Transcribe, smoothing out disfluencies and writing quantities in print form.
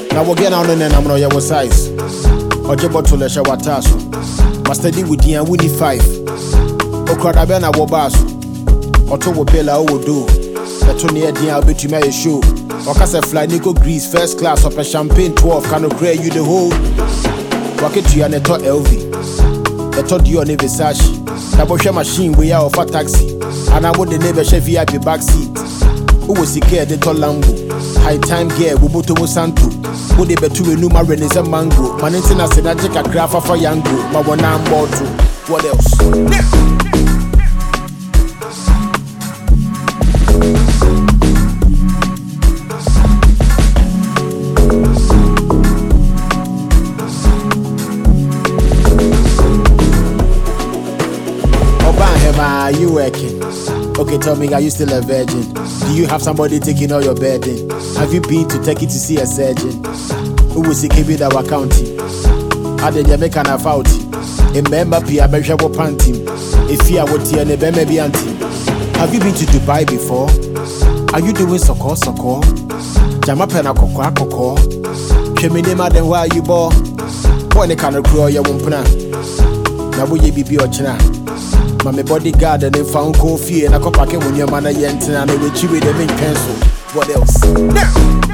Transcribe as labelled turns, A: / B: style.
A: Now we'll get on and I'm not your size. Or jabot to lesha wataso. Master D with you and Winnie 5. Okradabena Wabasu. Otowo Bella will do. The Tony Eddie I'll be to my show. Or Casa Fly Nico Grease, first class up a champagne 12. Can grey you the whole. Rocket to your neto LV. The thought you on a Versace. Nabosha machine we are off a taxi. And I would never share VIP backseat. Who was the care the tall Lambo? High time gear, Wubuto Santo. Would they be to a Numa Renisa Mango? Manintina said I take a graph for Yango. Mawana Moto. What else? Are you working? Okay, tell me, are you still a virgin? Do you have somebody taking all your burden? Have you been to take it to see a surgeon? Who will see KB our county? How did you make an afouti? A member Pia Benshabo Pantim. If you are what you never may be anti. Have you been to Dubai before? Are you doing soko? Jamapena koko. Cheminema then why you bore? Point a can of grow your wumpuna. Now will you be or china? My bodyguard and they found coffee and a copper when your man and I will chew with them in pencil. What else?